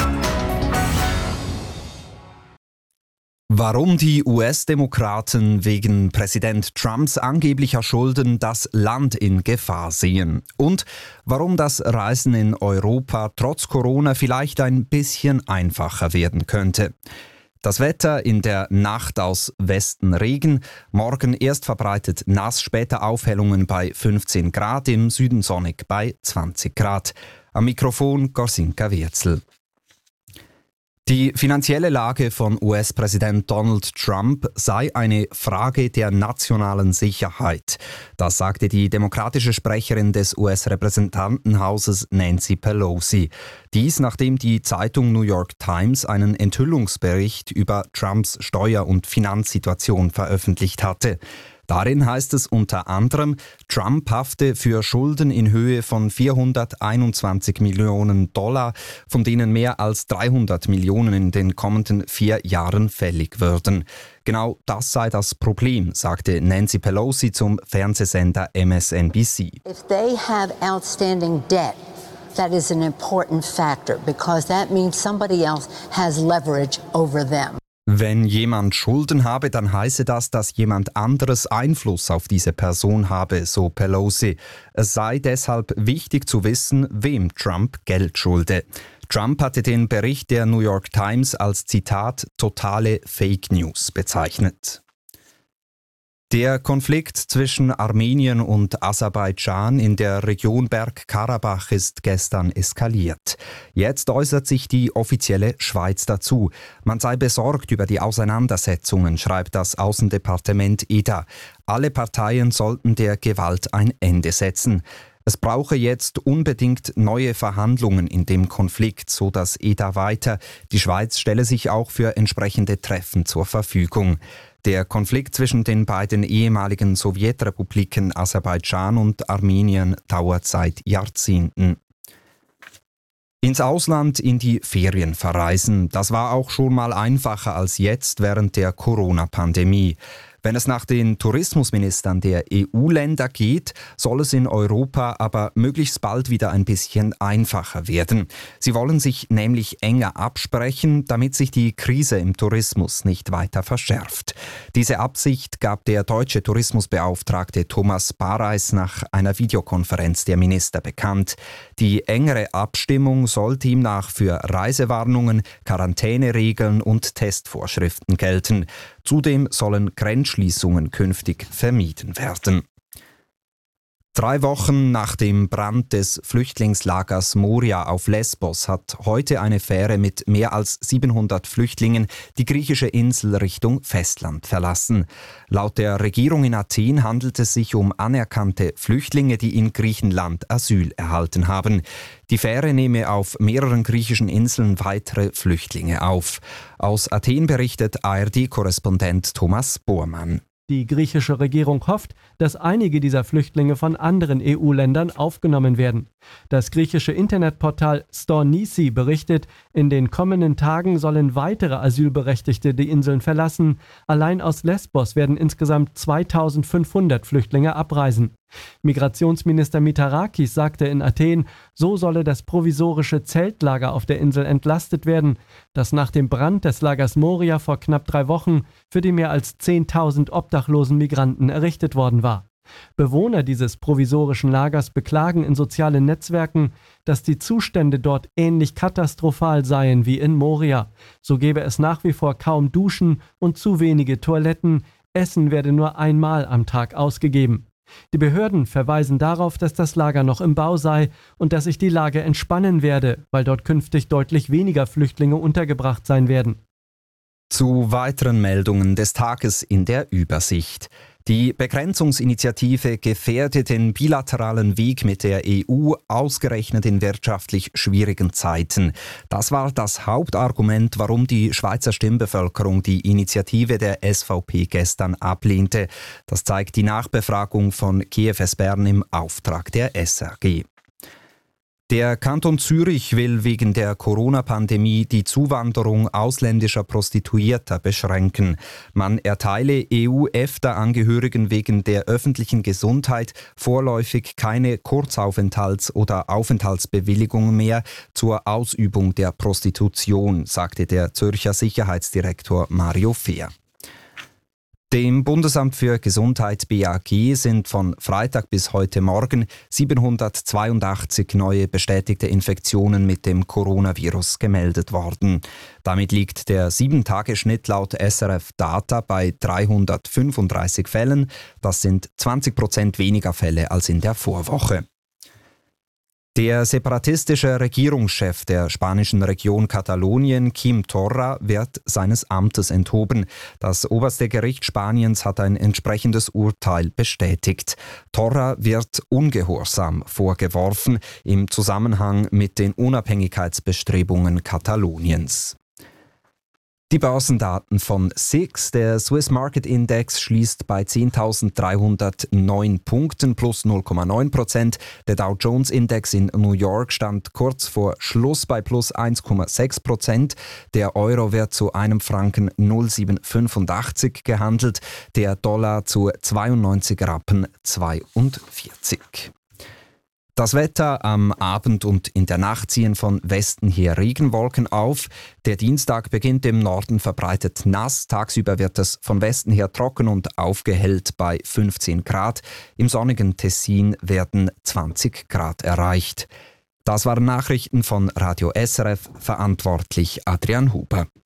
Warum die US-Demokraten wegen Präsident Trumps angeblicher Schulden das Land in Gefahr sehen. Und warum das Reisen in Europa trotz Corona vielleicht ein bisschen einfacher werden könnte. Das Wetter: in der Nacht aus Westen Regen, morgen erst verbreitet nass, später Aufhellungen bei 15 Grad, im Süden sonnig bei 20 Grad. Am Mikrofon Gorsinka Wirzel. Die finanzielle Lage von US-Präsident Donald Trump sei eine Frage der nationalen Sicherheit. Das sagte die demokratische Sprecherin des US-Repräsentantenhauses Nancy Pelosi. Dies, nachdem die Zeitung New York Times einen Enthüllungsbericht über Trumps Steuer- und Finanzsituation veröffentlicht hatte. Darin heißt es unter anderem, Trump hafte für Schulden in Höhe von 421 Millionen $, von denen mehr als 300 Millionen in den kommenden 4 Jahren fällig würden. Genau das sei das Problem, sagte Nancy Pelosi zum Fernsehsender MSNBC. If they have outstanding debt, that is an important factor because that means somebody else has leverage over them. Wenn jemand Schulden habe, dann heiße das, dass jemand anderes Einfluss auf diese Person habe, so Pelosi. Es sei deshalb wichtig zu wissen, wem Trump Geld schulde. Trump hatte den Bericht der New York Times als Zitat totale Fake News bezeichnet. Der Konflikt zwischen Armenien und Aserbaidschan in der Region Bergkarabach ist gestern eskaliert. Jetzt äußert sich die offizielle Schweiz dazu. Man sei besorgt über die Auseinandersetzungen, schreibt das Außendepartement EDA. Alle Parteien sollten der Gewalt ein Ende setzen. Es brauche jetzt unbedingt neue Verhandlungen in dem Konflikt, so das EDA weiter. Die Schweiz stelle sich auch für entsprechende Treffen zur Verfügung. Der Konflikt zwischen den beiden ehemaligen Sowjetrepubliken Aserbaidschan und Armenien dauert seit Jahrzehnten. Ins Ausland in die Ferien verreisen, das war auch schon mal einfacher als jetzt während der Corona-Pandemie. Wenn es nach den Tourismusministern der EU-Länder geht, soll es in Europa aber möglichst bald wieder ein bisschen einfacher werden. Sie wollen sich nämlich enger absprechen, damit sich die Krise im Tourismus nicht weiter verschärft. Diese Absicht gab der deutsche Tourismusbeauftragte Thomas Bareis nach einer Videokonferenz der Minister bekannt. Die engere Abstimmung soll demnach für Reisewarnungen, Quarantäneregeln und Testvorschriften gelten. Zudem sollen Grenzschließungen künftig vermieden werden. 3 Wochen nach dem Brand des Flüchtlingslagers Moria auf Lesbos hat heute eine Fähre mit mehr als 700 Flüchtlingen die griechische Insel Richtung Festland verlassen. Laut der Regierung in Athen handelt es sich um anerkannte Flüchtlinge, die in Griechenland Asyl erhalten haben. Die Fähre nehme auf mehreren griechischen Inseln weitere Flüchtlinge auf. Aus Athen berichtet ARD-Korrespondent Thomas Bormann. Die griechische Regierung hofft, dass einige dieser Flüchtlinge von anderen EU-Ländern aufgenommen werden. Das griechische Internetportal Stornisi berichtet, in den kommenden Tagen sollen weitere Asylberechtigte die Inseln verlassen. Allein aus Lesbos werden insgesamt 2500 Flüchtlinge abreisen. Migrationsminister Mitarakis sagte in Athen, so solle das provisorische Zeltlager auf der Insel entlastet werden, das nach dem Brand des Lagers Moria vor knapp 3 Wochen für die mehr als 10.000 obdachlosen Migranten errichtet worden war. Bewohner dieses provisorischen Lagers beklagen in sozialen Netzwerken, dass die Zustände dort ähnlich katastrophal seien wie in Moria. So gebe es nach wie vor kaum Duschen und zu wenige Toiletten. Essen werde nur einmal am Tag ausgegeben. Die Behörden verweisen darauf, dass das Lager noch im Bau sei und dass sich die Lage entspannen werde, weil dort künftig deutlich weniger Flüchtlinge untergebracht sein werden. Zu weiteren Meldungen des Tages in der Übersicht. Die Begrenzungsinitiative gefährdet den bilateralen Weg mit der EU ausgerechnet in wirtschaftlich schwierigen Zeiten. Das war das Hauptargument, warum die Schweizer Stimmbevölkerung die Initiative der SVP gestern ablehnte. Das zeigt die Nachbefragung von KFS Bern im Auftrag der SRG. Der Kanton Zürich will wegen der Corona-Pandemie die Zuwanderung ausländischer Prostituierter beschränken. Man erteile EU-EFTA-Angehörigen wegen der öffentlichen Gesundheit vorläufig keine Kurzaufenthalts- oder Aufenthaltsbewilligung mehr zur Ausübung der Prostitution, sagte der Zürcher Sicherheitsdirektor Mario Fehr. Dem Bundesamt für Gesundheit BAG sind von Freitag bis heute Morgen 782 neue bestätigte Infektionen mit dem Coronavirus gemeldet worden. Damit liegt der 7-Tage-Schnitt laut SRF Data bei 335 Fällen. Das sind 20% weniger Fälle als in der Vorwoche. Der separatistische Regierungschef der spanischen Region Katalonien, Quim Torra, wird seines Amtes enthoben. Das oberste Gericht Spaniens hat ein entsprechendes Urteil bestätigt. Torra wird Ungehorsam vorgeworfen im Zusammenhang mit den Unabhängigkeitsbestrebungen Kataloniens. Die Börsendaten von SIX, der Swiss Market Index, schließt bei 10.309 Punkten plus 0,9%. Der Dow Jones Index in New York stand kurz vor Schluss bei plus 1,6%. Der Euro wird zu einem Franken 0,785 gehandelt, der Dollar zu 92 Rappen 42. Das Wetter: am Abend und in der Nacht ziehen von Westen her Regenwolken auf. Der Dienstag beginnt im Norden verbreitet nass. Tagsüber wird es von Westen her trocken und aufgehellt bei 15 Grad. Im sonnigen Tessin werden 20 Grad erreicht. Das waren Nachrichten von Radio SRF, verantwortlich Adrian Huber.